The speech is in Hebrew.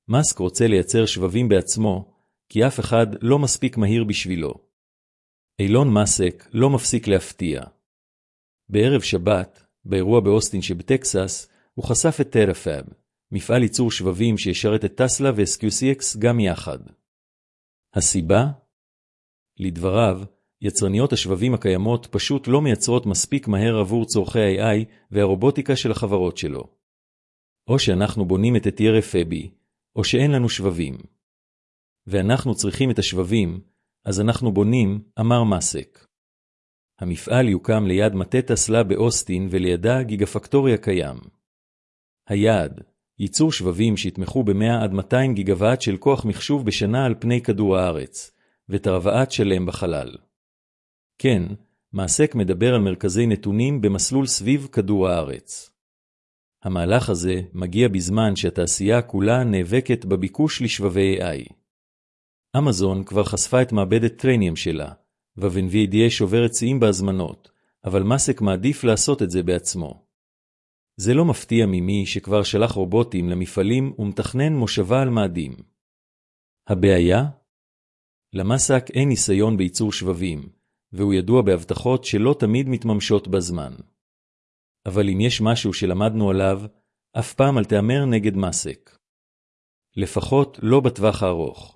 מאסק רוצה לייצר שבבים בעצמו, כי אף אחד לא מספיק מהיר בשבילו. אילון מאסק לא מפסיק להפתיע. בערב שבת, באירוע באוסטין שבטקסס, הוא חשף את טרפאב, מפעל ייצור שבבים שישרת את טסלה ו-SQCX גם יחד. הסיבה? לדבריו, יצרניות השבבים הקיימות פשוט לא מייצרות מספיק מהר עבור צורכי AI והרובוטיקה של החברות שלו. או שאנחנו בונים את TRFAB, או שאין לנו שבבים. ואנחנו צריכים את השבבים, אז אנחנו בונים, אמר מאסק. המפעל יוקם ליד מטה טסלה באוסטין ולידה גיגפקטוריה קיים. היעד, ייצור שבבים שיתמכו ב100 עד 200 גיגוואט של כוח מחשוב בשנה על פני כדור הארץ, ותרבעת שלם בחלל. כן, מאסק מדבר על מרכזי נתונים במסלול סביב כדור הארץ. המהלך הזה מגיע בזמן שהתעשייה כולה נאבקת בביקוש לשבבי AI. אמזון כבר חשפה את מעבדת טרניום שלה, ו-NVIDIA שוברת שיאים בהזמנות, אבל מאסק מעדיף לעשות את זה בעצמו. זה לא מפתיע ממי שכבר שלח רובוטים למפעלים ומתכנן מושבה על מאדים. הבעיה? למאסק אין ניסיון בייצור שבבים, והוא ידוע בהבטחות שלא תמיד מתממשות בזמן. אבל אם יש משהו שלמדנו עליו, אף פעם אל תאמר נגד מאסק. לפחות לא בטווח הארוך.